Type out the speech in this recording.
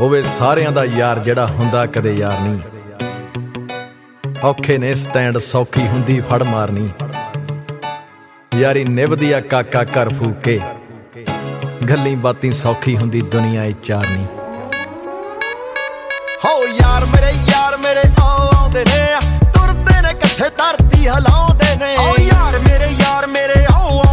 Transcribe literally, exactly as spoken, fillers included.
ਹੋਵੇ ਸਾਰਿਆਂ ਦਾ ਯਾਰ ਜਿਹੜਾ ਹੁੰਦਾ ਕਦੇ ਯਾਰ ਨਹੀਂ। ਔਖੇ ਨੇ ਸਟੈਂਡ ਸੌਖੀ ਹੁੰਦੀ ਫੜ ਮਾਰਨੀ, ਯਾਰੀ ਨਿਭਦੀ ਆ ਕਾਕਾ ਘਰ ਫੂਕੇ, ਗੱਲੀ ਬਾਤੀ ਸੌਖੀ ਹੁੰਦੀ ਦੁਨੀਆ ਏ ਚਾਰਨੀ। ਹੋ ਯਾਰ ਮੇਰੇ ਯਾਰ ਮੇਰੇ ਆਉਂਦੇ ਨੇ, ਤੁਰਦੇ ਨੇ ਇਕੱਠੇ ਧਰਤੀ ਹਿਲਾਉਂਦੇ ਨੇ। ਓ ਯਾਰ ਮੇਰੇ ਯਾਰ ਮੇਰੇ ਆਓ